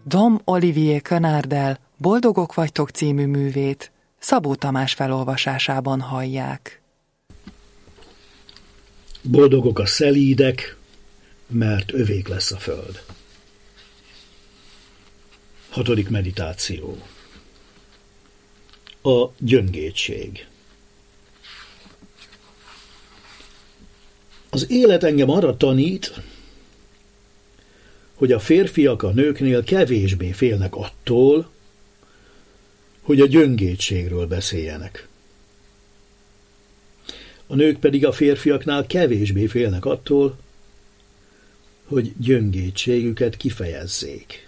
Dom Olivier Canardel Boldogok vagytok című művét Szabó Tamás felolvasásában hallják. Boldogok a szelídek, mert övék lesz a föld. 6. meditáció. A gyöngédség. Az élet engem arra tanít, hogy a férfiak a nőknél kevésbé félnek attól, hogy a gyöngétségről beszéljenek. A nők pedig a férfiaknál kevésbé félnek attól, hogy gyöngétségüket kifejezzék.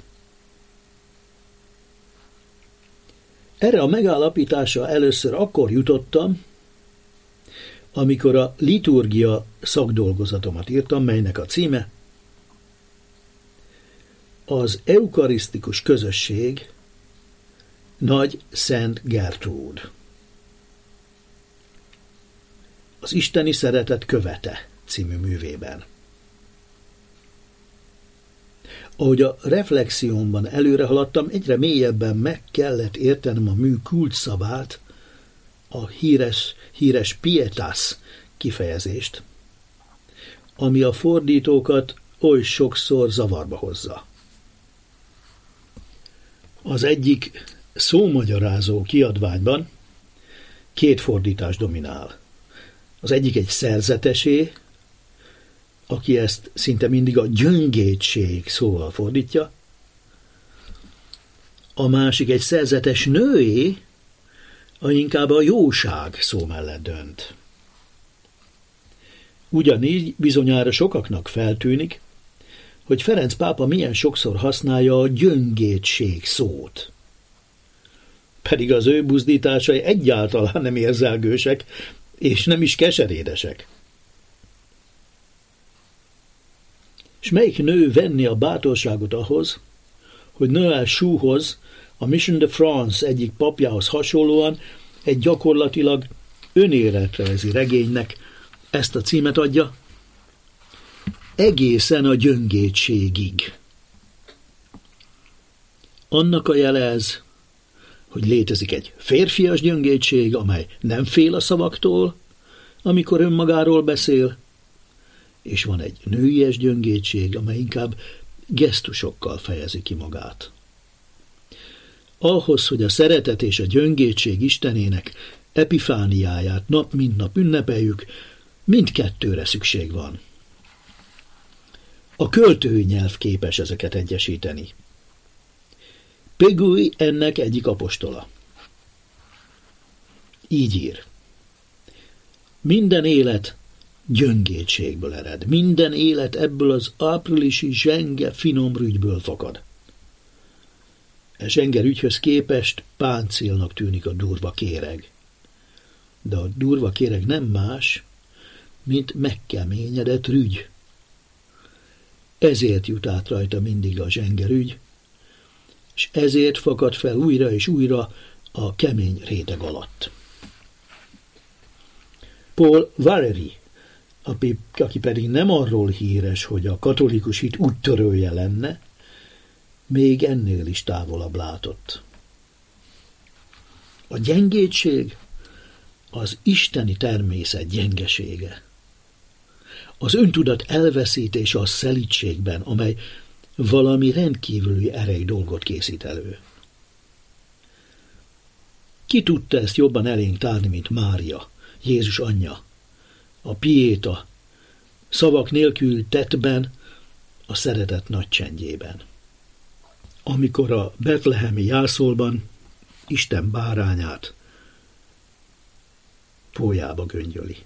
Erre a megállapításra először akkor jutottam, amikor a liturgia szakdolgozatomat írtam, melynek a címe az eukarisztikus közösség Nagy Szent Gertrúd. Az isteni szeretet követe című művében. Ahogy a reflexiómban előre haladtam, egyre mélyebben meg kellett értenem a mű kulcsszavát, a híres pietas kifejezést, ami a fordítókat oly sokszor zavarba hozza. Az egyik szómagyarázó kiadványban 2 fordítás dominál. Az egyik egy szerzetesé, aki ezt szinte mindig a gyöngétség szóval fordítja, a másik egy szerzetes nőé, inkább a jóság szó mellett dönt. Ugyanígy bizonyára sokaknak feltűnik, hogy Ferenc pápa milyen sokszor használja a gyöngétség szót. Pedig az ő buzdításai egyáltalán nem érzelgősek, és nem is keserédesek. És melyik nő venni a bátorságot ahhoz, hogy Noël Chouhoz, a Mission de France egyik papjához hasonlóan egy gyakorlatilag önéletrajzi regénynek ezt a címet adja, egészen a gyöngétségig. Annak a jele ez, hogy létezik egy férfias gyöngétség, amely nem fél a szavaktól, amikor önmagáról beszél, és van egy nőies gyöngétség, amely inkább gesztusokkal fejezi ki magát. Ahhoz, hogy a szeretet és a gyöngétség istenének epifániáját nap mint nap ünnepeljük, mindkettőre szükség van. A költői nyelv képes ezeket egyesíteni. Pegúj ennek egyik apostola. Így ír. Minden élet gyöngétségből ered. Minden élet ebből az áprilisi zsenge finom rügyből fakad. E zsenger ügyhöz képest páncélnak tűnik a durva kéreg. De a durva kéreg nem más, mint megkeményedett rügy. Ezért jut át rajta mindig a zsengerügy, és ezért fakad fel újra és újra a kemény réteg alatt. Paul Valéry, aki pedig nem arról híres, hogy a katolikus hit úttörője lenne, még ennél is távolabb látott. A gyengétség az isteni természet gyengesége. Az öntudat elveszítése a szelídségben, amely valami rendkívüli erej dolgot készít elő. Ki tudta ezt jobban elénk tárni, mint Mária, Jézus anyja, a piéta, szavak nélkül tettben, a szeretet nagy csendjében. Amikor a betlehemi jászolban Isten bárányát pólyába göngyöli.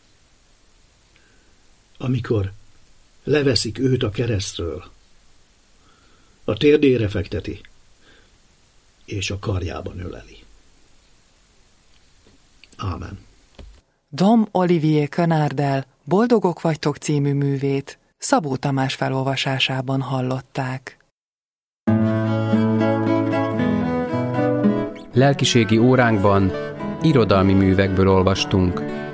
Amikor leveszik őt a keresztről, a térdére fekteti, és a karjában öleli. Ámen. Dom Olivier Canardel Boldogok vagytok című művét Szabó Tamás felolvasásában hallották. Lelkiségi óránkban irodalmi művekből olvastunk.